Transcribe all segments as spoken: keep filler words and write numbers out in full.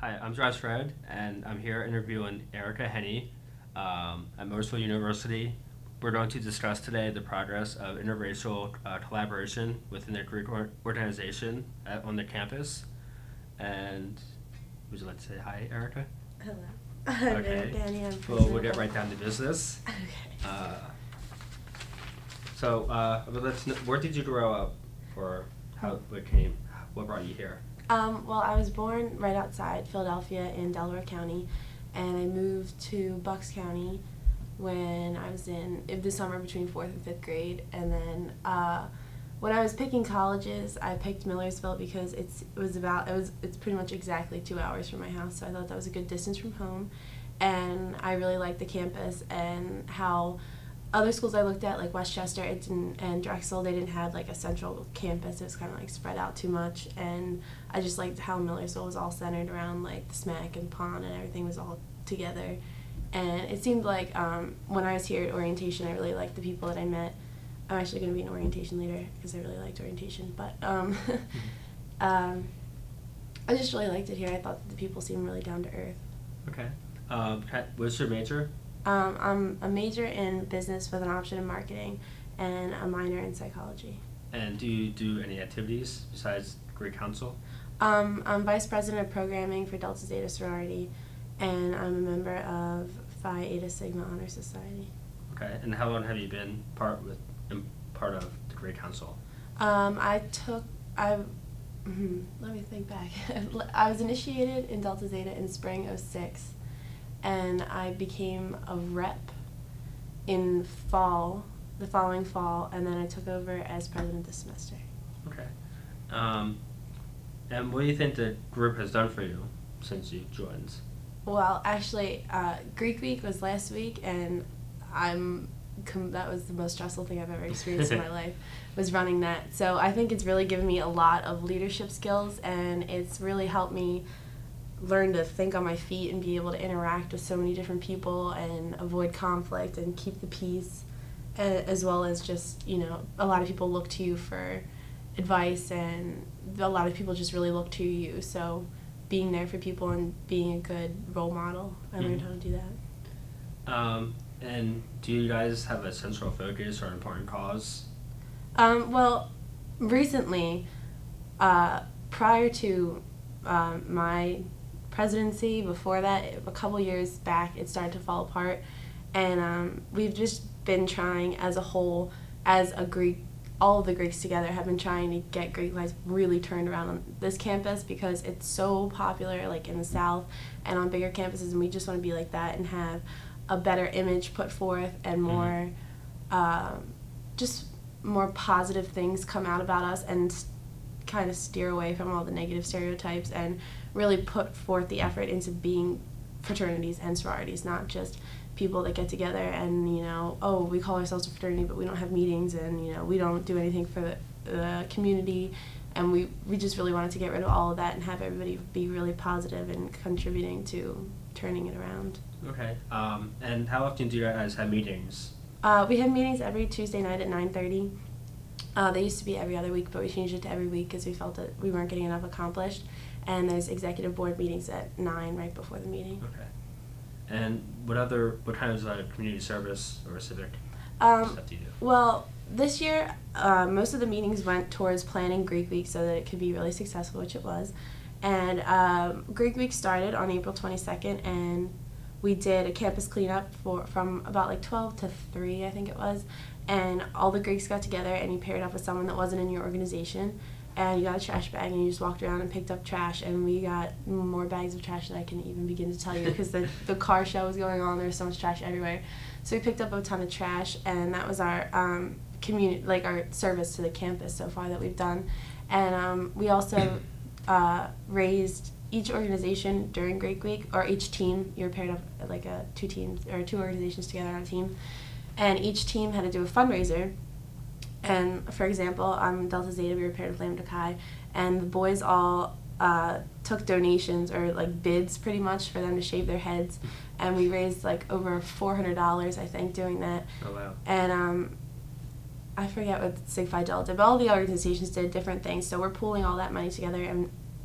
Hi, I'm Josh Fred, and I'm here interviewing Erica Henney um, at Morrisville University. We're going to discuss today the progress of interracial uh, collaboration within the Greek or- organization at, on the campus. And would you like to say hi, Erica? Hello. I'm Okay. Erica Henney. I'm Well, we'll president get of- right down to business. Okay. Uh, so, uh, but let's. kn- Where did you grow up, or how? What came? What brought you here? Um, well, I was born right outside Philadelphia in Delaware County, and I moved to Bucks County when I was in, in the summer between fourth and fifth grade. And then uh, when I was picking colleges, I picked Millersville because it's it was about it was it's pretty much exactly two hours from my house, so I thought that was a good distance from home, and I really liked the campus and how other schools I looked at, like Westchester it didn't, and Drexel, they didn't have like a central campus. It was kind of like spread out too much, and I just liked how Millersville was all centered around like the SMAC and Pond, and everything was all together. And it seemed like um, when I was here at orientation, I really liked the people that I met. I'm actually going to be an orientation leader because I really liked orientation, but um, um, I just really liked it here. I thought that the people seemed really down to earth. Okay. Um, ca- what's your major? Um, I'm a major in business with an option in marketing and a minor in psychology. And do you do any activities besides Greek Council? Um, I'm vice president of programming for Delta Zeta sorority, and I'm a member of Phi Eta Sigma Honor Society. Okay. And how long have you been part with in part of the Greek Council? Um, I took I hmm, let me think back. I was initiated in Delta Zeta in spring oh six, and I became a rep in fall, the following fall, and then I took over as president this semester. Okay. Um, and what do you think the group has done for you since you joined? Well, actually, uh, Greek Week was last week, and I'm com- that was the most stressful thing I've ever experienced in my life, was running that. So I think it's really given me a lot of leadership skills, and it's really helped me learn to think on my feet and be able to interact with so many different people and avoid conflict and keep the peace, a- as well as just, you know, a lot of people look to you for advice, and a lot of people just really look to you. So being there for people and being a good role model, I learned Mhm. how to do that. Um, and do you guys have a central focus or important cause? Um, well, recently, uh, prior to um, my presidency, before that, a couple years back, it started to fall apart. And um, we've just been trying as a whole, as a Greek, all of the Greeks together have been trying to get Greek life really turned around on this campus because it's so popular, like in the South and on bigger campuses, and we just want to be like that and have a better image put forth and more, mm-hmm. um, just more positive things come out about us, and kind of steer away from all the negative stereotypes and really put forth the effort into being fraternities and sororities, not just people that get together and, you know, oh, we call ourselves a fraternity, but we don't have meetings, and, you know, we don't do anything for the, the community. And we, we just really wanted to get rid of all of that and have everybody be really positive and contributing to turning it around. Okay. Um, and how often do you guys have meetings? Uh, we have meetings every Tuesday night at nine thirty. Uh, they used to be every other week, but we changed it to every week because we felt that we weren't getting enough accomplished. And there's executive board meetings at nine right before the meeting. Okay. And what other, what kind of uh, community service or civic Um, stuff do you do? Well, this year, uh, most of the meetings went towards planning Greek Week so that it could be really successful, which it was. And um, Greek Week started on April twenty-second, and we did a campus cleanup for from about like twelve to three, I think it was. And all the Greeks got together, and you paired up with someone that wasn't in your organization, and you got a trash bag, and you just walked around and picked up trash. And we got more bags of trash than I can even begin to tell you because the, the car show was going on. There was so much trash everywhere. So we picked up a ton of trash, and that was our um, community, like our service to the campus so far that we've done. And um, we also uh, raised each organization during Greek Week, or each team. You're paired up like a two teams or two organizations together on a team, and each team had to do a fundraiser. And for example, on Delta Zeta, we were paired with Lambda Chi, and the boys all uh, took donations or like bids pretty much for them to shave their heads, and we raised like over four hundred dollars, I think, doing that. Oh, wow. And um, I forget what Sig Phi Delta did, but all the organizations did different things. So we're pooling all that money together and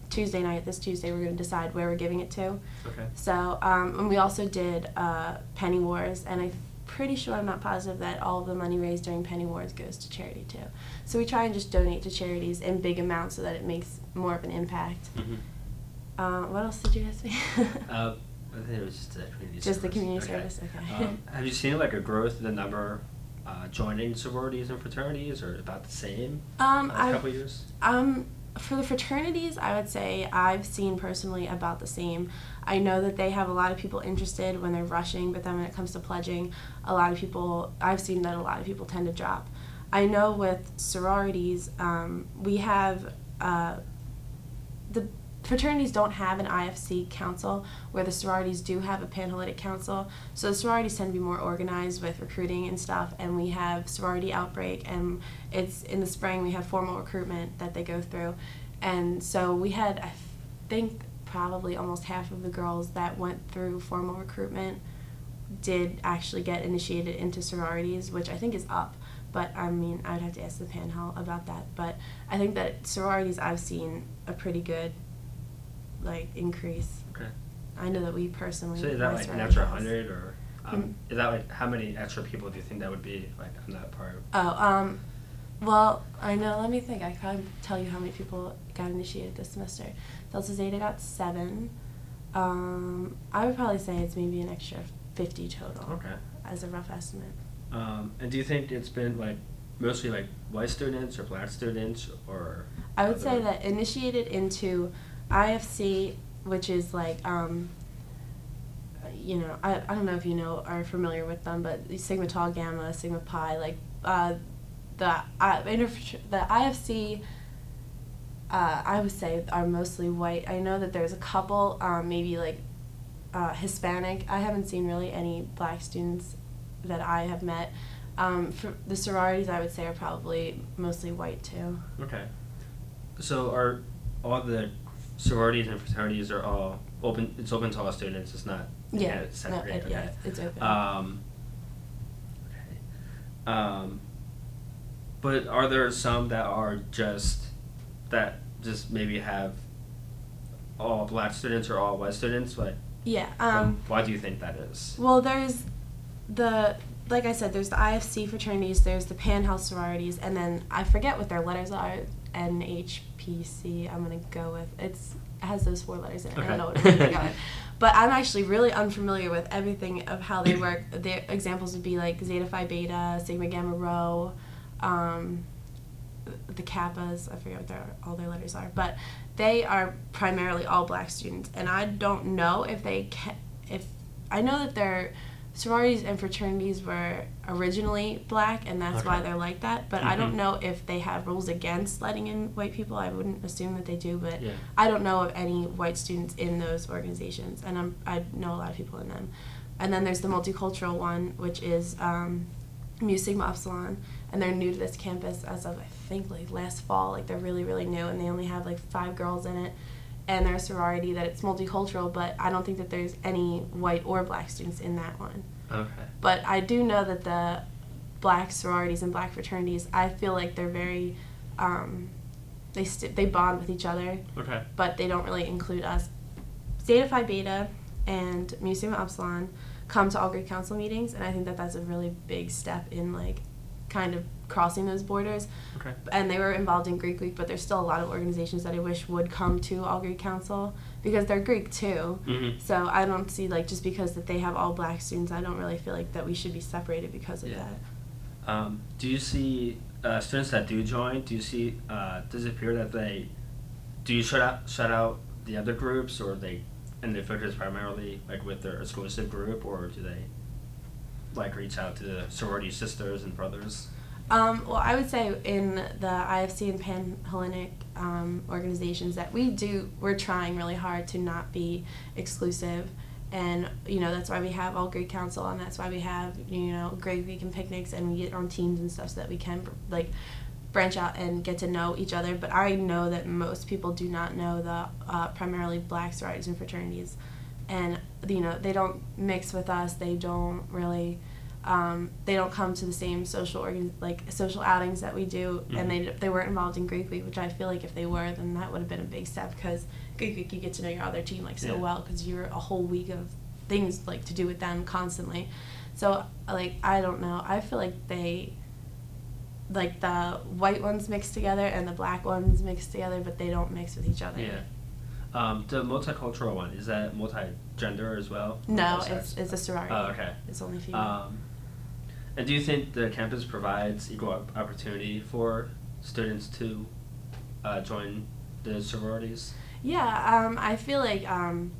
Tuesday night, this Tuesday, we're going to decide where we're giving it to. Okay. So, um, and we also did uh, Penny Wars, and I'm pretty sure, I'm not positive, that all of the money raised during Penny Wars goes to charity too. So we try and just donate to charities in big amounts so that it makes more of an impact. Mm-hmm. Uh, what else did you ask me? uh, I think it was just the community Just service. the community Okay. service, okay. Um, have you seen like a growth in the number uh, joining sororities and fraternities, or about the same Um, last I, couple of years? um, for the fraternities, I would say I've seen personally about the same. I know that they have a lot of people interested when they're rushing, but then when it comes to pledging, a lot of people, I've seen that a lot of people tend to drop. I know with sororities, um, we have, uh, the fraternities don't have an I F C council, where the sororities do have a Panhellenic council. So the sororities tend to be more organized with recruiting and stuff, and we have sorority outbreak, and it's in the spring we have formal recruitment that they go through. And so we had, I think, probably almost half of the girls that went through formal recruitment did actually get initiated into sororities, which I think is up. But I mean, I would have to ask the Panhell about that. But I think that sororities, I've seen a pretty good like increase. Okay. I know that we personally. So is that my like an sorority extra has. hundred, or um, Mm. is that like how many extra people do you think that would be like on that part? Oh, um, well, I know. Let me think. I can probably tell you how many people got initiated this semester. Delta Zeta got seven. Um, I would probably say it's maybe an extra fifty total. Okay. As a rough estimate. Um, and do you think it's been like mostly like white students or black students, or? I would say other- that initiated into I F C, which is like, um, you know, I, I don't know if you know, are familiar with them, but Sigma Tau Gamma, Sigma Pi, like, uh, the, uh, the I F C, uh, I would say are mostly white. I know that there's a couple, um, maybe like, uh, Hispanic. I haven't seen really any black students that I have met. Um, for the sororities, I would say, are probably mostly white too. Okay. So are all the sororities and fraternities are all open? It's open to all students. It's not. Yeah, It's no, segregated. it, yeah, Okay. it's open. Um, okay. Um, but are there some that are just that just maybe have all black students or all white students? Like, yeah. um, Um, why do you think that is? well, there's the, like I said, there's the I F C fraternities, there's the Panhell sororities, and then I forget what their letters are. N H P C, I'm going to go with. It's, it has those four letters in it. I don't know what it is. I got it. But I'm actually really unfamiliar with everything of how they work. The examples would be like Zeta Phi Beta, Sigma Gamma Rho, um, the Kappas, I forget what their, all their letters are. But they are primarily all black students. And I don't know if they can, if, I know that their sororities and fraternities were originally black, and that's Okay. why they're like that. But I don't Mhm. know if they have rules against letting in white people. I wouldn't assume that they do, but Yeah. I don't know of any white students in those organizations, and I'm, I know a lot of people in them. And then there's the multicultural one, which is um, Mu Sigma Upsilon, and they're new to this campus as of, I think, like last fall. Like, they're really, really new, and they only have like five girls in it. And they're a sorority that it's multicultural, but I don't think that there's any white or black students in that one. Okay. But I do know that the black sororities and black fraternities, I feel like they're very, um, they st- they bond with each other, Okay. but they don't really include us. Zeta Phi Beta and Mu Sigma Upsilon come to all Greek Council meetings, and I think that that's a really big step in like kind of crossing those borders. Okay. And they were involved in Greek Week, but there's still a lot of organizations that I wish would come to All Greek Council because they're Greek too. Mm-hmm. So I don't see, like, just because that they have all black students, I don't really feel like that we should be separated because of Yeah. that. Um, do you see uh, students that do join? Do you see? Uh, does it appear that they do you shut out shut out the other groups, or they and they focus primarily like with their exclusive group, or do they like reach out to the sorority sisters and brothers? Um, well, I would say in the I F C and Panhellenic um, organizations that we do, we're trying really hard to not be exclusive. And, you know, that's why we have All Greek Council, and that's why we have, you know, Great Week and picnics, and we get on teams and stuff so that we can, like, branch out and get to know each other. But I know that most people do not know the uh, primarily black sororities and fraternities. And, you know, they don't mix with us. They don't really um, they don't come to the same social organ- like social outings that we do, mm-hmm. and they they weren't involved in Greek Week, which I feel like if they were, then that would have been a big step, because Greek Week you get to know your other team like so yeah. well, because you're a whole week of things like to do with them constantly. So like I don't know, I feel like they like the white ones mix together and the black ones mix together, but they don't mix with each other. Yeah. Um, the multicultural one, is that multi-gender as well? No, it's it's a sorority. Oh, okay. It's only female. Um, and do you think the campus provides equal opportunity for students to uh, join the sororities? Yeah, um, I feel like um,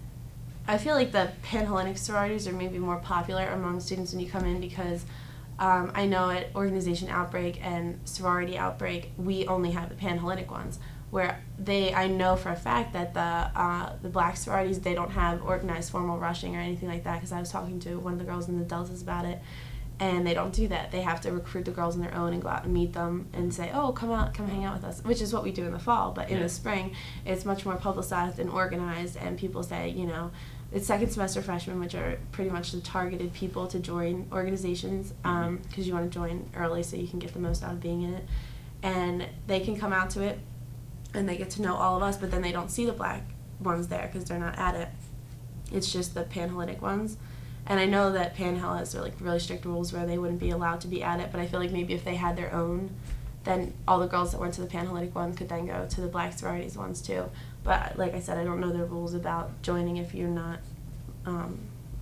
I feel like the Panhellenic sororities are maybe more popular among students when you come in, because um, I know at Organization Outbreak and Sorority Outbreak we only have the Panhellenic ones, where they, I know for a fact that the uh, the black sororities, they don't have organized formal rushing or anything like that, because I was talking to one of the girls in the Deltas about it, and they don't do that. They have to recruit the girls on their own and go out and meet them and say, oh, come out, come hang out with us, which is what we do in the fall, but in yeah. the spring, it's much more publicized and organized, and people say, you know, it's second semester freshmen, which are pretty much the targeted people to join organizations, because um, you want to join early so you can get the most out of being in it, and they can come out to it, and they get to know all of us, but then they don't see the black ones there because they're not at it. It's just the Panhellenic ones. And I know that Panhell has like really strict rules where they wouldn't be allowed to be at it, but I feel like maybe if they had their own, then all the girls that went to the Panhellenic one could then go to the black sororities ones too. But like I said, I don't know the rules about joining if you're not um,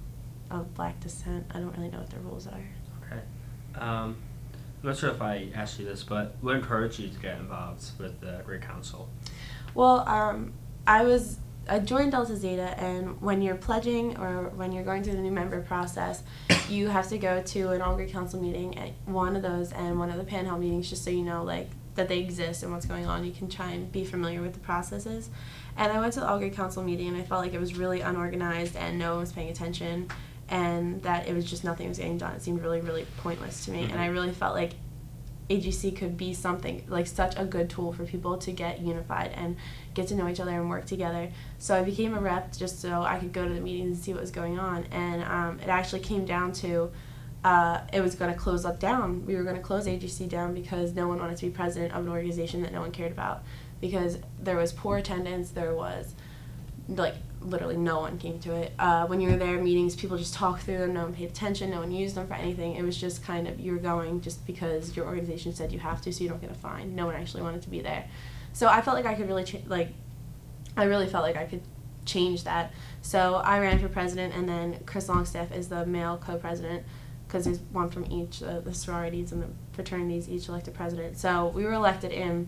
of black descent. I don't really know what the rules are. Okay. Um, I'm not sure if I asked you this, but what encouraged you to get involved with the Greek Council? Well, um, I was I joined Delta Zeta, and when you're pledging or when you're going through the new member process, you have to go to an all Greek Council meeting, at one of those and one of the Panhell meetings, just so you know like that they exist and what's going on. You can try and be familiar with the processes. And I went to the all Greek Council meeting, and I felt like it was really unorganized and no one was paying attention, and that it was just nothing was getting done. It seemed really, really pointless to me, mm-hmm. and I really felt like A G C could be something, like such a good tool for people to get unified and get to know each other and work together. So I became a rep just so I could go to the meetings and see what was going on, and um, it actually came down to uh, it was going to close up down. We were going to close A G C down because no one wanted to be president of an organization that no one cared about, because there was poor attendance, there was like literally no one came to it. Uh, when you were there, meetings, people just talked through them, no one paid attention, no one used them for anything. It was just kind of, you were going just because your organization said you have to, so you don't get a fine. No one actually wanted to be there. So I felt like I could really, cha- like, I really felt like I could change that. So I ran for president, and then Chris Longstaff is the male co-president, because there's one from each, uh, the sororities and the fraternities each elected president. So we were elected in.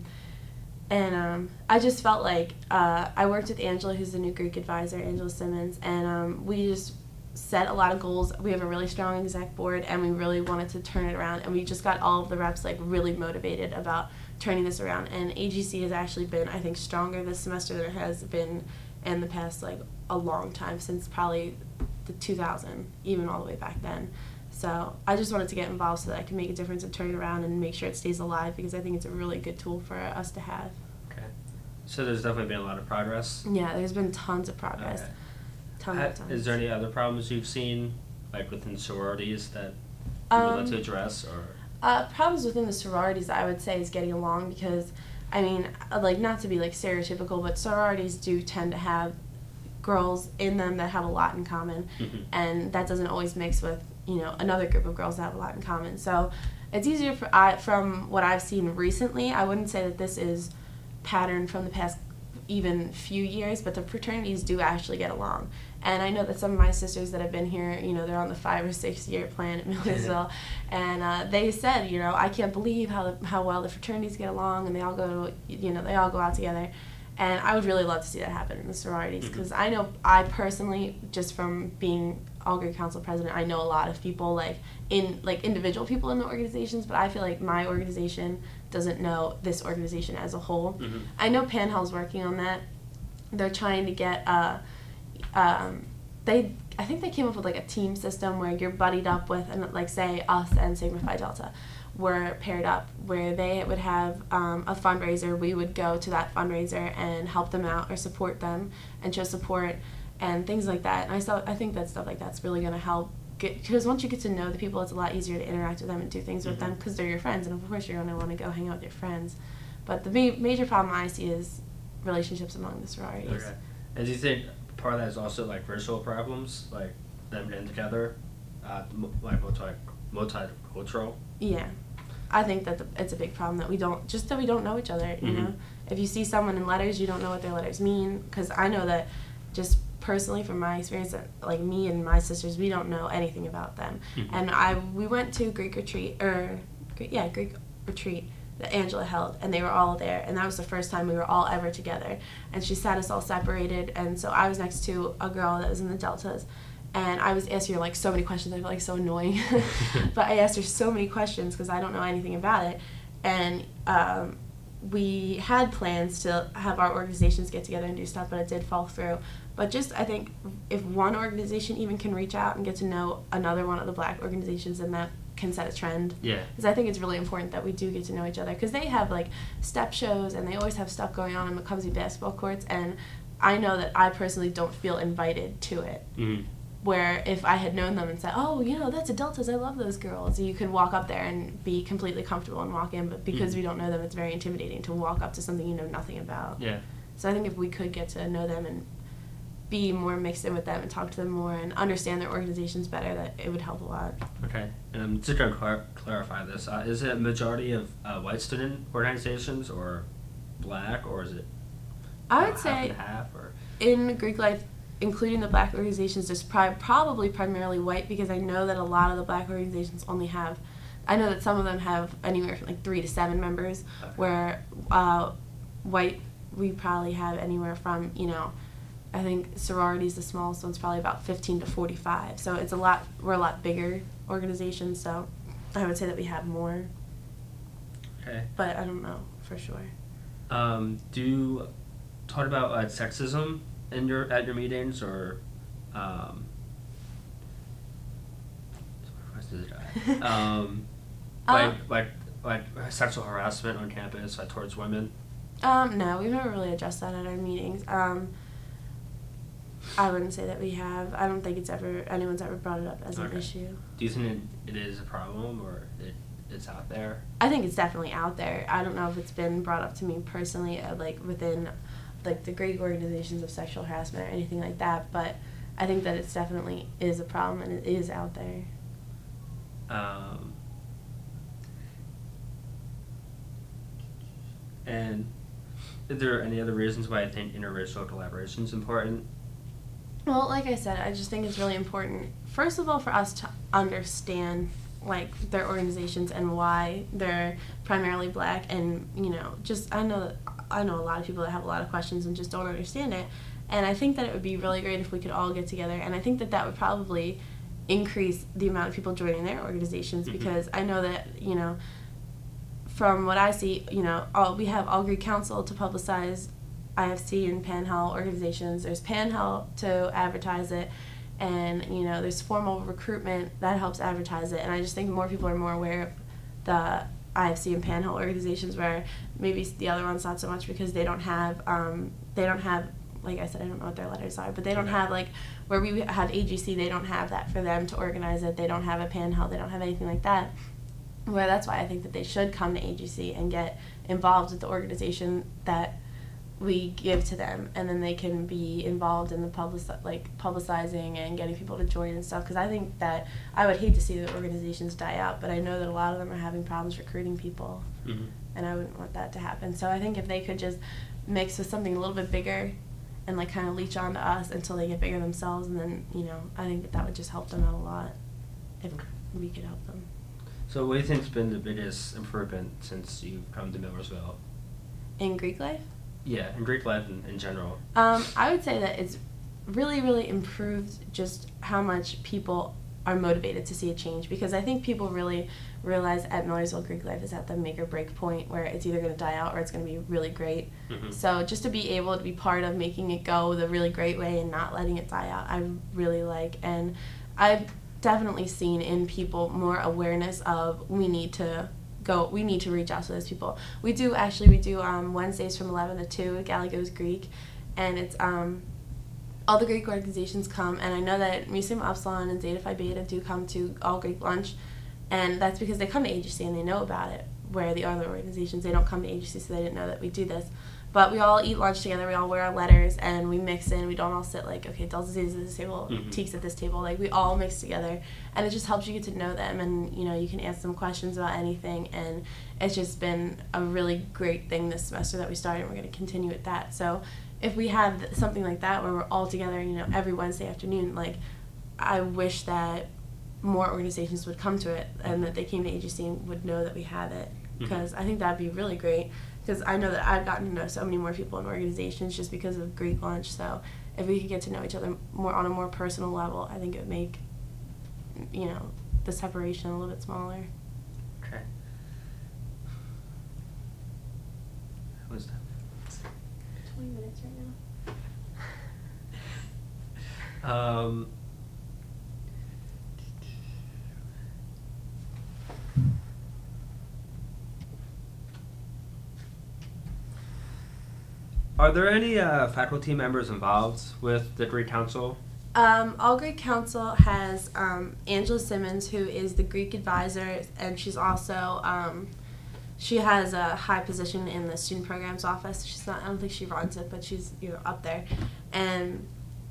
And um, I just felt like uh, I worked with Angela, who's the new Greek advisor, Angela Simmons, and um, we just set a lot of goals. We have a really strong exec board, and we really wanted to turn it around. And we just got all of the reps like really motivated about turning this around. And A G C has actually been, I think, stronger this semester than it has been in the past like a long time, since probably the two thousand, even all the way back then. So I just wanted to get involved so that I can make a difference and turn it around and make sure it stays alive, because I think it's a really good tool for us to have. Okay. So there's definitely been a lot of progress? Yeah, there's been tons of progress. Okay. Tons ha- of tons. Is there any other problems you've seen, like within sororities, that you um, would like to address? Or uh, problems within the sororities, I would say, is getting along, because, I mean, like, not to be like stereotypical, but sororities do tend to have girls in them that have a lot in common, mm-hmm. and that doesn't always mix with, you know, another group of girls that have a lot in common. So it's easier for, I, from what I've seen recently, I wouldn't say that this is patterned from the past even few years, but the fraternities do actually get along. And I know that some of my sisters that have been here, you know, they're on the five or six year plan at Millersville, and uh, they said, you know, I can't believe how the, how well the fraternities get along, and they all go to, you know, they all go out together. And I would really love to see that happen in the sororities, because mm-hmm. I know, I personally, just from being all Greek Council president, I know a lot of people, like, in, like, individual people in the organizations, but I feel like my organization doesn't know this organization as a whole. Mm-hmm. I know Panhell's working on that. They're trying to get, uh, um, they, I think they came up with, like, a team system where you're buddied up with, and like, say, us and Sigma Phi Delta were paired up, where they would have um, a fundraiser. We would go to that fundraiser and help them out or support them and show support and things like that. And I, saw, I think that stuff like that's really going to help get, because once you get to know the people, it's a lot easier to interact with them and do things with Mm-hmm. them because they're your friends, and of course you're going to want to go hang out with your friends. But the ma- major problem I see is relationships among the sororities. Okay. And do you think part of that is also like racial problems, like them getting together, uh, m- like multi multicultural? Yeah, I think that the, it's a big problem that we don't just that we don't know each other. You Mhm. know, if you see someone in letters, you don't know what their letters mean. Because I know that, just personally from my experience, that like me and my sisters, we don't know anything about them. Mhm. And I we went to Greek retreat or Greek, yeah Greek retreat that Angela held, and they were all there, and that was the first time we were all ever together. And she sat us all separated, and so I was next to a girl that was in the Deltas. And I was asking her like so many questions. I felt like so annoying, but I asked her so many questions because I don't know anything about it. And um, we had plans to have our organizations get together and do stuff, but it did fall through. But just I think if one organization even can reach out and get to know another one of the Black organizations, then that can set a trend. Yeah. Because I think it's really important that we do get to know each other, because they have like step shows and they always have stuff going on in McCumsey basketball courts, and I know that I personally don't feel invited to it. Mm-hmm. Where if I had known them and said, oh, you know, that's a Deltas, I love those girls, you can walk up there and be completely comfortable and walk in, but because Mhm. we don't know them, it's very intimidating to walk up to something you know nothing about. Yeah. So I think if we could get to know them and be more mixed in with them and talk to them more and understand their organizations better, that it would help a lot. Okay. And I'm just going to clar- clarify this. Uh, is it a majority of uh, white student organizations or Black, or is it I you know, would half say and half? Or in Greek life, including the Black organizations, there's pri- probably primarily white, because I know that a lot of the Black organizations only have, I know that some of them have anywhere from like three to seven members, Okay. where uh, white, we probably have anywhere from, you know, I think sororities, the smallest one's probably about fifteen to forty-five. So it's a lot, we're a lot bigger organization, so I would say that we have more, Okay. but I don't know for sure. Um, do you talk about uh, sexism in your at your meetings, or um, what question did I- um, like Um, like like sexual harassment on campus, like towards women? Um, no, we've never really addressed that at our meetings. Um, I wouldn't say that we have. I don't think it's ever anyone's ever brought it up as an Okay. issue. Do you think it, it is a problem, or it it's out there? I think it's definitely out there. I don't know if it's been brought up to me personally, uh, like within like the Greek organizations of sexual harassment or anything like that, but I think that it's definitely is a problem and it is out there. Um, and is there any other reasons why I think interracial collaboration is important? Well, like I said, I just think it's really important, first of all, for us to understand like their organizations and why they're primarily Black, and you know, just I know that I know a lot of people that have a lot of questions and just don't understand it, and I think that it would be really great if we could all get together, and I think that that would probably increase the amount of people joining their organizations, Mhm. because I know that, you know, from what I see, you know, all we have All Greek Council to publicize I F C and Pan-Hel organizations. There's Pan-Hel to advertise it, and you know, there's formal recruitment that helps advertise it. And I just think more people are more aware of the I F C and Pan-Hel organizations, where maybe the other ones not so much, because they don't have um, they don't have, like I said, I don't know what their letters are, but they don't Okay. have, like where we have A G C, they don't have that for them to organize it. They don't have a Pan-Hel, they don't have anything like that. Where that's why I think that they should come to A G C and get involved with the organization that we give to them, and then they can be involved in the public, like publicizing and getting people to join and stuff. Because I think that I would hate to see the organizations die out, but I know that a lot of them are having problems recruiting people, Mm-hmm. and I wouldn't want that to happen. So I think if they could just mix with something a little bit bigger and like kind of leech on to us until they get bigger themselves, and then, you know, I think that that would just help them out a lot if we could help them. So what do you think's been the biggest improvement since you've come to Millersville? In Greek life, Yeah, in Greek life in, in general. Um, I would say that it's really, really improved just how much people are motivated to see a change, because I think people really realize at Millersville Greek life is at the make or break point where it's either going to die out or it's going to be really great. Mm-hmm. So just to be able to be part of making it go the really great way and not letting it die out, I really like. And I've definitely seen in people more awareness of we need to go, we need to reach out to those people. We do, actually, we do um, Wednesdays from eleven to two, Galley Goes Greek, and it's um, all the Greek organizations come, and I know that Mu Sigma Upsilon and Zeta Phi Beta do come to all Greek lunch, and that's because they come to A G C and they know about it, where the other organizations, they don't come to A G C, so they didn't know that we do this. But we all eat lunch together, we all wear our letters, and we mix in. We don't all sit like, okay, Delta Zeta's at this table, Mm-hmm. Teek's at this table. Like, we all mix together, and it just helps you get to know them, and, you know, you can ask them questions about anything, and it's just been a really great thing this semester that we started, and we're going to continue with that. So if we have something like that where we're all together, you know, every Wednesday afternoon, like, I wish that more organizations would come to it, and that they came to A G C and would know that we have it, because mm-hmm. I think that'd be really great. Because I know that I've gotten to know so many more people in organizations just because of Greek lunch. So if we could get to know each other more on a more personal level, I think it would make, you know, the separation a little bit smaller. Okay. How was that? twenty minutes right now. um. Are there any uh, faculty members involved with the Greek Council? Um, All Greek Council has um, Angela Simmons, who is the Greek advisor, and she's also, um, she has a high position in the student programs office. She's not, I don't think she runs it, but she's, you know, up there. And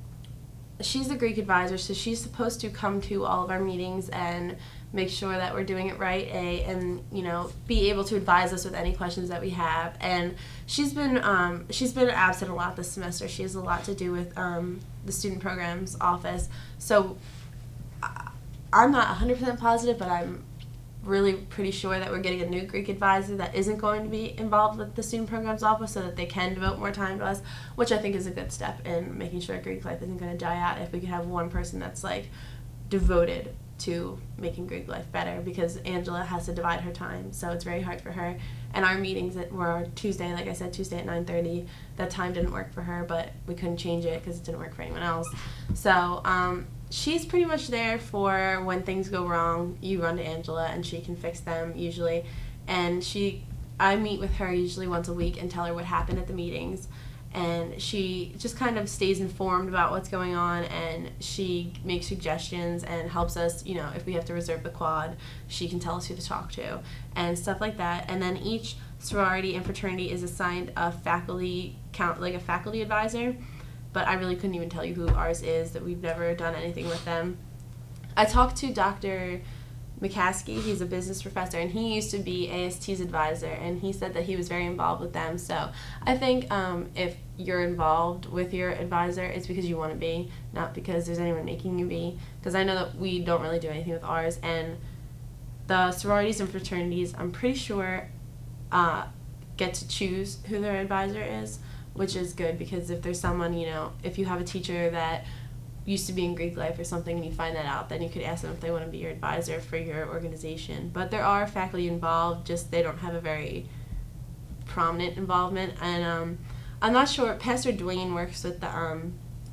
she's the Greek advisor, so she's supposed to come to all of our meetings and make sure that we're doing it right, a, and, you know, be able to advise us with any questions that we have. And she's been um, she's been absent a lot this semester. She has a lot to do with um, the student programs office. So I, I'm not one hundred percent positive, but I'm really pretty sure that we're getting a new Greek advisor that isn't going to be involved with the student programs office, so that they can devote more time to us, which I think is a good step in making sure Greek life isn't going to die out if we could have one person that's like devoted to making Greek life better, because Angela has to divide her time, so it's very hard for her. And our meetings that were Tuesday, like I said, Tuesday at nine thirty, that time didn't work for her, but we couldn't change it because it didn't work for anyone else. So um, she's pretty much there for when things go wrong. You run to Angela and she can fix them usually. And she, I meet with her usually once a week and tell her what happened at the meetings. And she just kind of stays informed about what's going on, and she makes suggestions and helps us, you know, if we have to reserve the quad, she can tell us who to talk to and stuff like that. And then each sorority and fraternity is assigned a faculty count, like a faculty advisor, but I really couldn't even tell you who ours is, that we've never done anything with them. I talked to Doctor McCaskey, he's a business professor, and he used to be A S T's advisor, and he said that he was very involved with them. So I think um, if you're involved with your advisor, it's because you want to be, not because there's anyone making you be, because I know that we don't really do anything with ours. And the sororities and fraternities, I'm pretty sure, uh, get to choose who their advisor is, which is good, because if there's someone, you know, if you have a teacher that used to be in Greek life or something and you find that out, then you could ask them if they want to be your advisor for your organization. But there are faculty involved, just they don't have a very prominent involvement. And um, I'm not sure, Pastor Dwayne works with the um,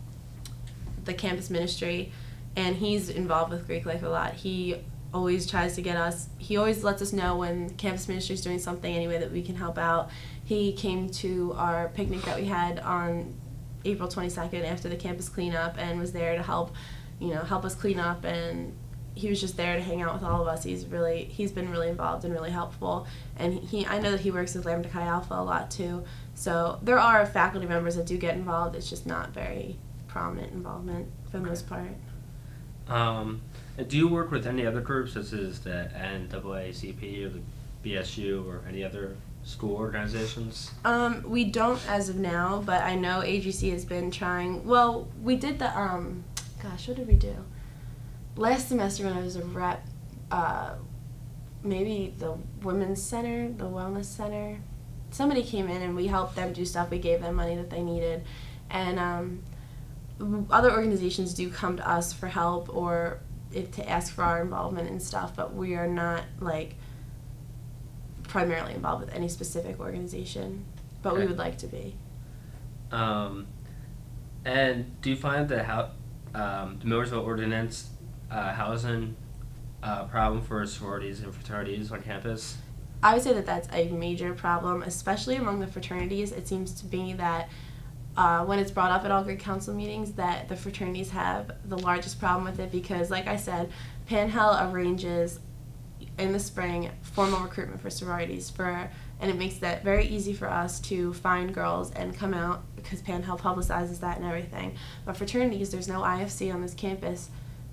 the campus ministry, and he's involved with Greek life a lot. He always tries to get us, he always lets us know when campus ministry is doing something anyway that we can help out. He came to our picnic that we had on April twenty-second after the campus cleanup and was there to help, you know, help us clean up, and he was just there to hang out with all of us. He's really, he's been really involved and really helpful, and he, I know that he works with Lambda Chi Alpha a lot too. So there are faculty members that do get involved. It's just not very prominent involvement for the most part. Um, do you work with any other groups, such as the N double A C P or the B S U or any other school organizations? Um, we don't as of now, but I know A G C has been trying. Well, we did the, um, gosh, what did we do? Last semester when I was a rep, uh, maybe the Women's Center, the Wellness Center, somebody came in and we helped them do stuff. We gave them money that they needed. And um, other organizations do come to us for help or if, to ask for our involvement and stuff, but we are not, like, primarily involved with any specific organization, but okay. We would like to be. Um, and do you find that how um, the Millersville Ordinance uh, housing uh, problem for sororities and fraternities on campus? I would say that that's a major problem, especially among the fraternities. It seems to be that uh, when it's brought up at all Greek council meetings, that the fraternities have the largest problem with it because, like I said, Pan-Hel arranges in the spring formal recruitment for sororities for, and it makes that very easy for us to find girls and come out because Pan-Hel publicizes that and everything. But fraternities, there's no I F C on this campus,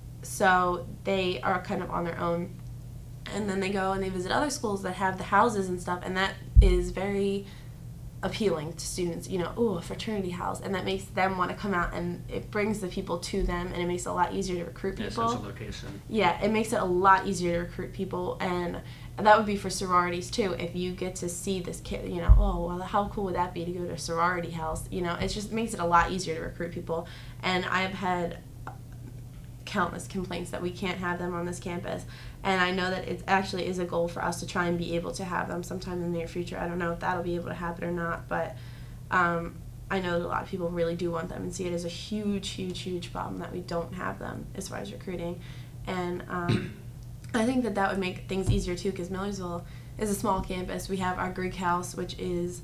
so they are kind of on their own. And then they go and they visit other schools that have the houses and stuff, and that is very appealing to students. You know, ooh, a fraternity house, and that makes them want to come out, and it brings the people to them, and it makes it a lot easier to recruit Yeah, people. central location. Yeah, it makes it a lot easier to recruit people, and that would be for sororities too. If you get to see this kid, you know, oh, well, how cool would that be to go to a sorority house? You know, it just makes it a lot easier to recruit people. And I've had countless complaints that we can't have them on this campus, and I know that it actually is a goal for us to try and be able to have them sometime in the near future. I don't know if that'll be able to happen or not, but um, I know that a lot of people really do want them and see it as a huge, huge, huge problem that we don't have them as far as recruiting. And um, I think that that would make things easier too, because Millersville is a small campus. We have our Greek house, which is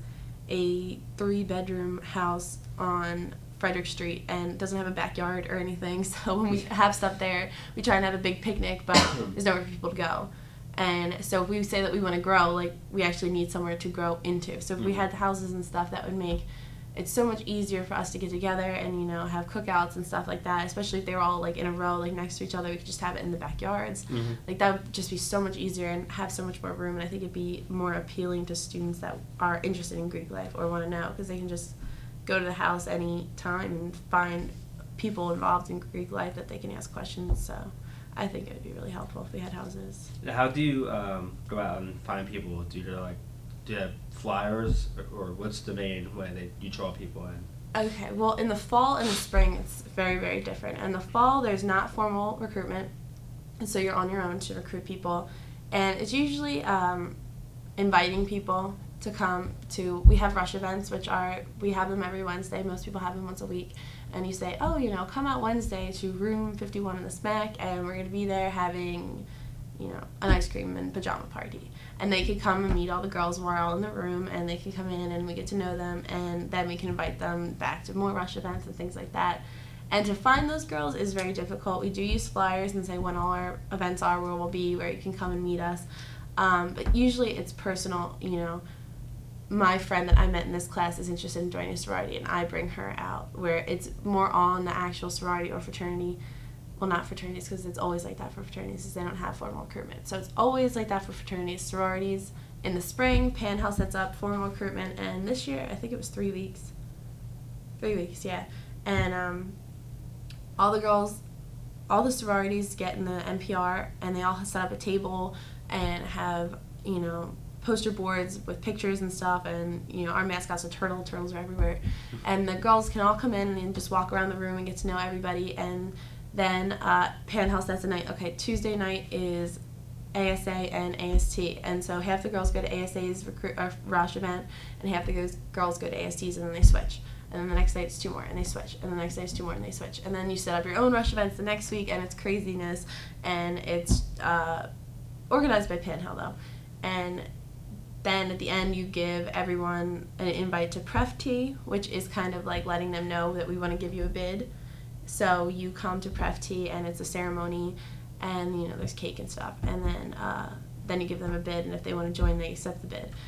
a three-bedroom house on Frederick Street, and doesn't have a backyard or anything. So when we have stuff there, we try and have a big picnic, but there's nowhere for people to go. And so if we say that we want to grow, like, we actually need somewhere to grow into. So if we had the houses and stuff, that would make it so much easier for us to get together and, you know, have cookouts and stuff like that, especially if they were all, like, in a row, like, next to each other. We could just have it in the backyards. Mm-hmm. Like, that would just be so much easier and have so much more room, and I think it'd be more appealing to students that are interested in Greek life or want to know, because they can just go to the house any time and find people involved in Greek life that they can ask questions. So I think it would be really helpful if we had houses. How do you um, go out and find people? Do you like do you have flyers, or, or what's the main way that you draw people in? Okay, well, in the fall and the spring, it's very, very different. In the fall, there's not formal recruitment, and so you're on your own to recruit people, and it's usually um, inviting people to come to, we have rush events, which are, we have them every Wednesday. Most people have them once a week. And you say, oh, you know, come out Wednesday to room fifty-one in the SMAC, and we're going to be there having, you know, an ice cream and pajama party. And they could come and meet all the girls. We're all in the room, and they can come in and we get to know them, and then we can invite them back to more rush events and things like that. And to find those girls is very difficult. We do use flyers and say when all our events are, where we'll be, where you can come and meet us. Um, but usually it's personal, you know. My friend that I met in this class is interested in joining a sorority, and I bring her out, where it's more on the actual sorority or fraternity. Well, not fraternities, because it's always like that for fraternities, because they don't have formal recruitment. So it's always like that for fraternities. Sororities, in the spring, Pan-Hel sets up formal recruitment, and this year, I think it was three weeks. Three weeks, yeah. And um, all the girls, all the sororities get in the N P R, and they all set up a table and have, you know, poster boards with pictures and stuff, and, you know, our mascot's a turtle. Turtles are everywhere. And the girls can all come in and just walk around the room and get to know everybody. And then uh, Pan-Hel sets a night. Okay, Tuesday night is A S A and A S T. And so half the girls go to A S A's recruit, or rush event, and half the girls go to A S T's, and then they switch. And then the next day it's two more, and they switch. And then the next day it's two more, and they switch. And then you set up your own rush events the next week, and it's craziness. And it's uh, organized by Pan-Hel, though. And then at the end, you give everyone an invite to Pref Tea, which is kind of like letting them know that we want to give you a bid. So you come to Pref Tea, and it's a ceremony, and, you know, there's cake and stuff. And then uh, then you give them a bid, and if they want to join, they accept the bid.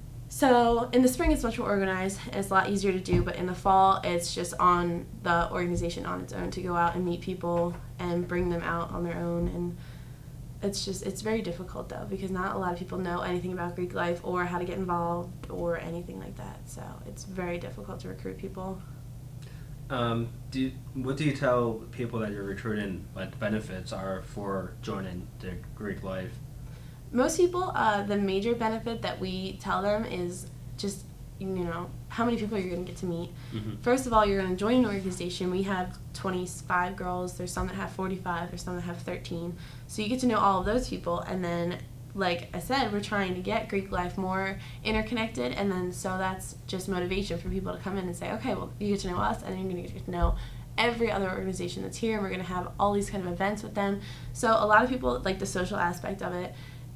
So in the spring, it's much more organized, and it's a lot easier to do. But in the fall, it's just on the organization on its own to go out and meet people and bring them out on their own. And it's just, it's very difficult, though, because not a lot of people know anything about Greek life or how to get involved or anything like that. So it's very difficult to recruit people. Um, do you, what do you tell people that you're recruiting, what the benefits are for joining the Greek life? Most people, uh, the major benefit that we tell them is just, you know, how many people you're going to get to meet. Mm-hmm. First of all, you're going to join an organization. We have twenty-five girls. There's some that have forty-five. There's some that have thirteen. So you get to know all of those people. And then, like I said, we're trying to get Greek life more interconnected. And then so that's just motivation for people to come in and say, okay, well, you get to know us, and then you're going to get to know every other organization that's here. And we're going to have all these kind of events with them. So a lot of people like the social aspect of it.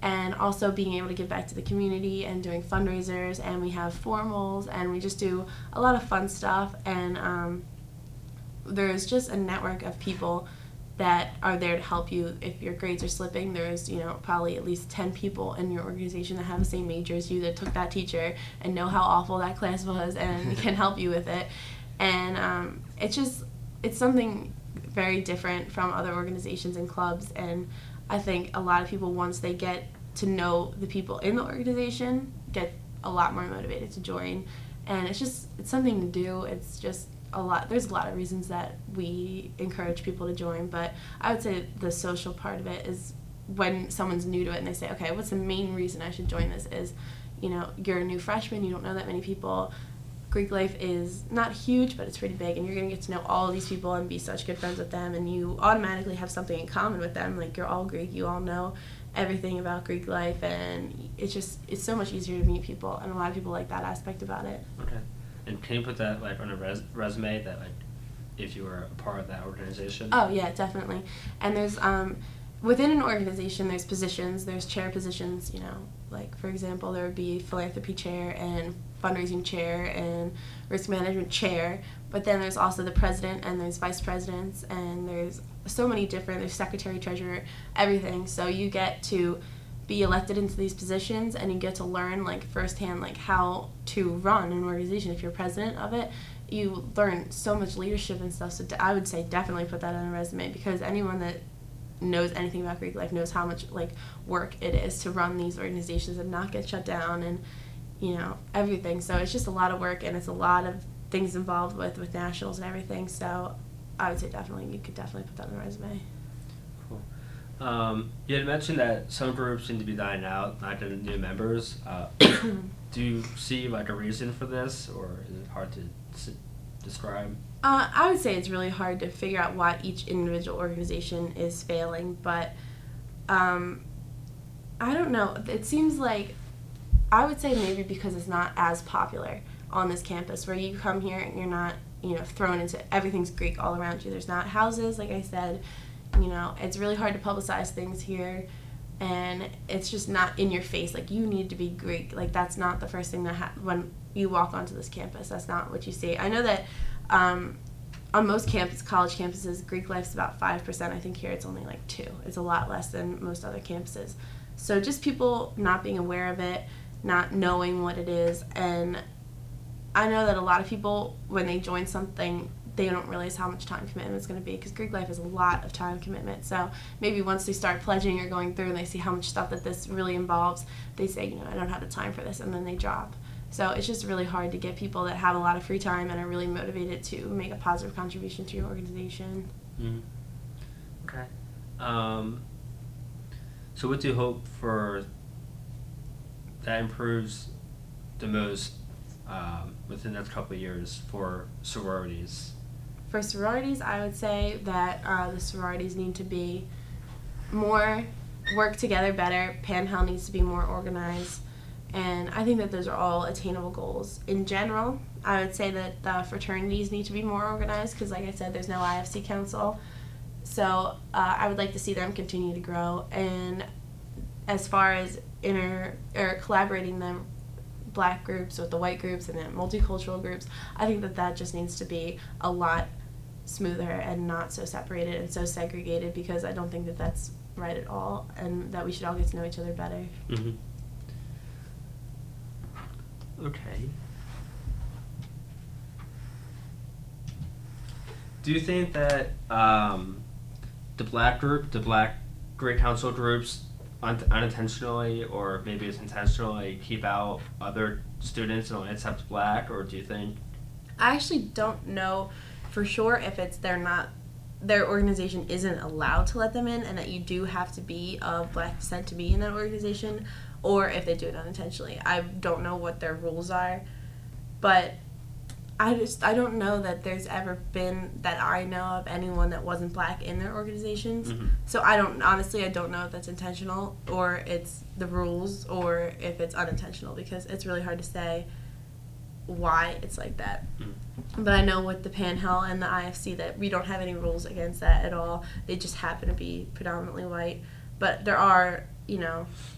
and also being able to give back to the community and doing fundraisers, and we have formals, and we just do a lot of fun stuff, and um, there's just a network of people that are there to help you if your grades are slipping. There's, you know, probably at least ten people in your organization that have the same major as you that took that teacher and know how awful that class was and can help you with it. And um, it's just, it's something very different from other organizations and clubs. And I think a lot of people, once they get to know the people in the organization, get a lot more motivated to join. And it's just, it's something to do. It's just a lot, there's a lot of reasons that we encourage people to join, but I would say the social part of it is when someone's new to it and they say, okay, what's the main reason I should join this is, you know, you're a new freshman, you don't know that many people. Greek life is not huge, but it's pretty big, and you're going to get to know all of these people and be such good friends with them, and you automatically have something in common with them. Like, you're all Greek, you all know everything about Greek life, and it's just, it's so much easier to meet people, and a lot of people like that aspect about it. Okay. And can you put that like on a res- resume that like if you were a part of that organization? Oh yeah, definitely. And there's um, within an organization there's positions, there's chair positions, you know, like for example there would be philanthropy chair and fundraising chair and risk management chair, but then there's also the president and there's vice presidents and there's so many different, there's secretary, treasurer, everything. So you get to be elected into these positions and you get to learn like firsthand like how to run an organization. If you're president of it, you learn so much leadership and stuff. So I would say definitely put that on a resume, because anyone that knows anything about Greek life knows how much like work it is to run these organizations and not get shut down and, you know, everything. So it's just a lot of work, and it's a lot of things involved with with nationals and everything. So I would say definitely you could definitely put that on a resume. Um, you had mentioned that some groups seem to be dying out, not getting new members. Uh, do you see like a reason for this, or is it hard to s- describe? Uh, I would say it's really hard to figure out why each individual organization is failing, but um, I don't know. It seems like, I would say maybe because it's not as popular on this campus, where you come here and you're not, you know, thrown into everything's Greek all around you. There's not houses, like I said. You know, it's really hard to publicize things here, and it's just not in your face. Like, you need to be Greek. Like, that's not the first thing that ha- when you walk onto this campus. That's not what you see. I know that um, on most campus, college campuses, Greek life's about five percent. I think here it's only like two. It's a lot less than most other campuses. So just people not being aware of it, not knowing what it is, and I know that a lot of people, when they join something, they don't realize how much time commitment it's going to be, because Greek life is a lot of time commitment. So maybe once they start pledging or going through and they see how much stuff that this really involves, they say, you know, I don't have the time for this, and then they drop. So it's just really hard to get people that have a lot of free time and are really motivated to make a positive contribution to your organization. Mm-hmm. Okay. Um, so what do you hope for that improves the most um, within the next couple of years for sororities? For sororities, I would say that uh, the sororities need to be more, work together better. Panhell needs to be more organized. And I think that those are all attainable goals. In general, I would say that the fraternities need to be more organized, because like I said, there's no I F C council. So uh, I would like to see them continue to grow. And as far as inter or collaborating them, black groups with the white groups and then multicultural groups, I think that that just needs to be a lot smoother and not so separated and so segregated, because I don't think that that's right at all, and that we should all get to know each other better. Mm-hmm. Okay. Do you think that um, the black group, the black Greek Council groups, un- unintentionally or maybe it's intentionally keep out other students and only accept black, or do you think? I actually don't know for sure if it's they're not, their organization isn't allowed to let them in, and that you do have to be of black descent to be in that organization, or if they do it unintentionally. I don't know what their rules are, but I just I don't know that there's ever been, that I know of, anyone that wasn't black in their organizations. Mm-hmm. So I don't, honestly, I don't know if that's intentional or it's the rules or if it's unintentional, because it's really hard to say why it's like that. Mm-hmm. But I know with the Panhell and the I F C that we don't have any rules against that at all. They just happen to be predominantly white. But there are, you know,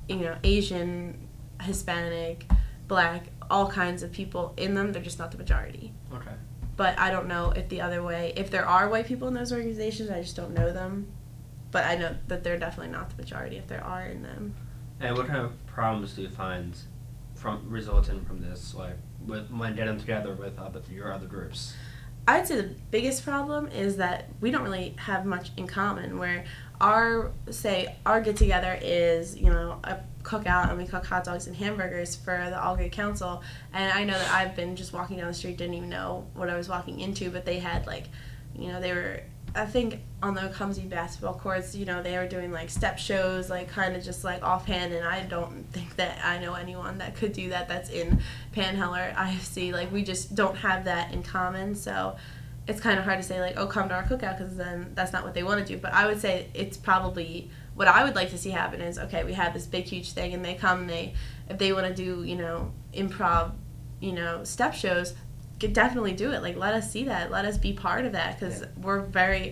you know, Asian, Hispanic, Black, all kinds of people in them. They're just not the majority. Okay. But I don't know if the other way, if there are white people in those organizations, I just don't know them. But I know that they're definitely not the majority if there are in them. And what kind of problems do you find from resulting from this, like with when getting together with other, your other groups? I'd say the biggest problem is that we don't really have much in common. Where our say our get together is, you know, a cookout and we cook hot dogs and hamburgers for the All Greek Council. And I know that I've been just walking down the street, didn't even know what I was walking into, but they had like, you know, they were, I think on the Cumsey basketball courts, you know, they were doing like step shows, like kind of just like offhand, and I don't think that I know anyone that could do that that's in Panhandle or I F C. Like, we just don't have that in common, so it's kind of hard to say like, oh, come to our cookout, because then that's not what they want to do. But I would say it's probably, what I would like to see happen is, okay, we have this big, huge thing, and they come, and they, if they want to do, you know, improv, you know, step shows, could definitely do it. Like, let us see that. Let us be part of that, because yeah. we're very,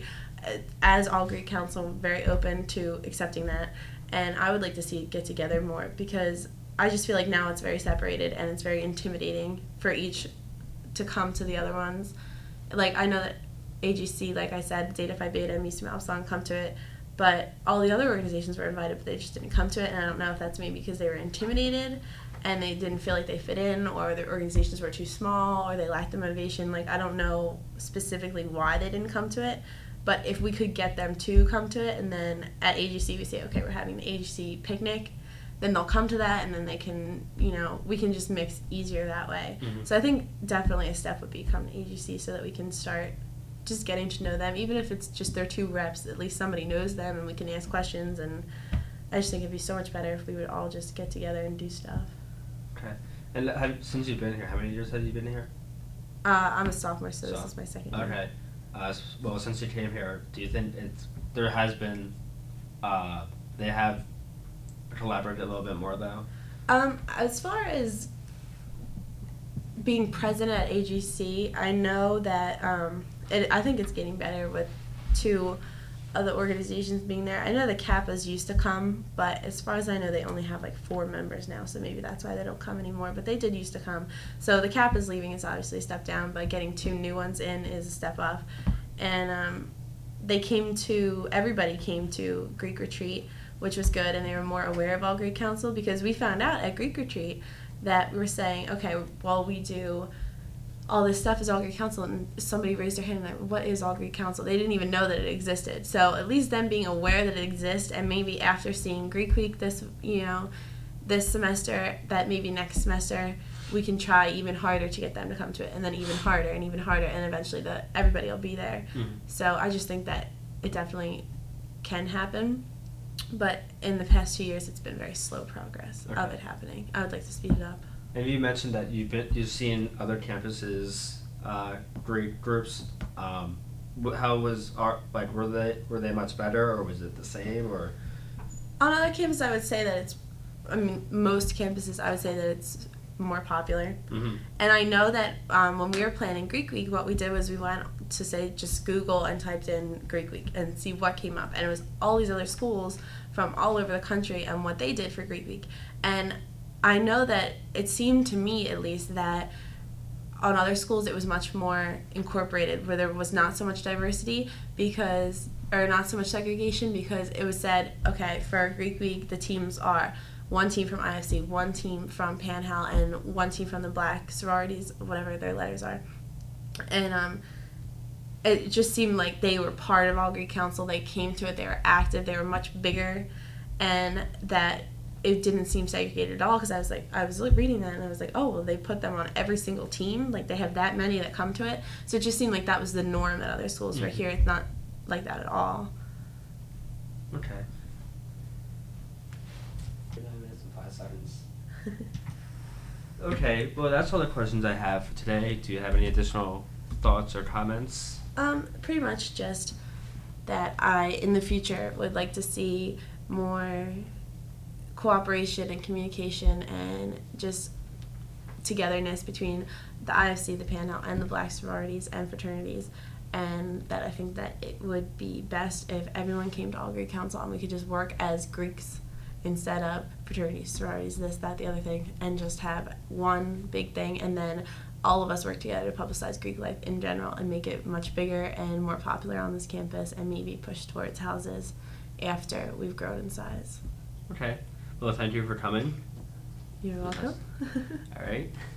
as All Greek Council, very open to accepting that. And I would like to see it get together more, because I just feel like now it's very separated and it's very intimidating for each to come to the other ones. Like, I know that A G C, like I said, Zeta Phi Beta and Mu Sigma Upsilon come to it, but all the other organizations were invited, but they just didn't come to it. And I don't know if that's maybe because they were intimidated and they didn't feel like they fit in, or their organizations were too small, or they lacked the motivation. Like, I don't know specifically why they didn't come to it, but if we could get them to come to it, and then at A G C we say, okay, we're having the A G C picnic, then they'll come to that, and then they can, you know, we can just mix easier that way. Mm-hmm. So I think definitely a step would be come to A G C so that we can start just getting to know them. Even if it's just their two reps, at least somebody knows them and we can ask questions. And I just think it'd be so much better if we would all just get together and do stuff. Okay. And have, since you've been here, how many years have you been here? Uh, I'm a sophomore, so, so this is my second year. Okay. Uh, well, since you came here, do you think it's there has been, uh, they have collaborated a little bit more though? Um, as far as being present at A G C, I know that um, it, I think it's getting better with two other organizations being there. I know the Kappas used to come, but as far as I know, they only have like four members now, so maybe that's why they don't come anymore. But they did used to come. So the Kappas leaving is obviously a step down, but getting two new ones in is a step up. And um, they came to, everybody came to Greek Retreat, which was good, and they were more aware of All Greek Council, because we found out at Greek Retreat that we were saying, okay, well, we do all this stuff as All Greek Council, and somebody raised their hand and like, what is All Greek Council? They didn't even know that it existed. So at least them being aware that it exists, and maybe after seeing Greek Week this, you know, this semester, that maybe next semester we can try even harder to get them to come to it, and then even harder and even harder, and eventually the everybody will be there. Mm-hmm. So I just think that it definitely can happen. But in the past two years, it's been very slow progress okay. of it happening. I would like to speed it up. And you mentioned that you've been you've seen other campuses, uh, Greek groups. Um, how was our like were they were they much better, or was it the same, or? On other campuses, I would say that it's. I mean, most campuses, I would say that it's more popular. Mm-hmm. And I know that um, when we were planning Greek Week, what we did was we went to say just Google and typed in Greek Week and see what came up, and it was all these other schools from all over the country and what they did for Greek Week. And I know that it seemed to me, at least, that on other schools it was much more incorporated, where there was not so much diversity because, or not so much segregation, because it was said, okay, for Greek Week the teams are one team from I F C, one team from Panhandle, and one team from the Black sororities, whatever their letters are. And um, it just seemed like they were part of All Greek Council. They came to it, they were active, they were much bigger, and that it didn't seem segregated at all, because I was like, I was reading that and I was like, oh, well, they put them on every single team, like they have that many that come to it. So it just seemed like that was the norm at other schools. Mm-hmm. Right here, it's not like that at all. Okay. nine minutes and five seconds. Okay, well, that's all the questions I have for today. Do you have any additional thoughts or comments? Um, pretty much just that I, in the future, would like to see more cooperation and communication and just togetherness between the I F C, the Panhandle, and the Black sororities and fraternities. And that I think that it would be best if everyone came to All Greek Council and we could just work as Greeks instead of fraternities, sororities, this, that, the other thing, and just have one big thing, and then all of us work together to publicize Greek life in general and make it much bigger and more popular on this campus, and maybe push towards houses after we've grown in size. Okay. Well, thank you for coming. You're welcome. All right.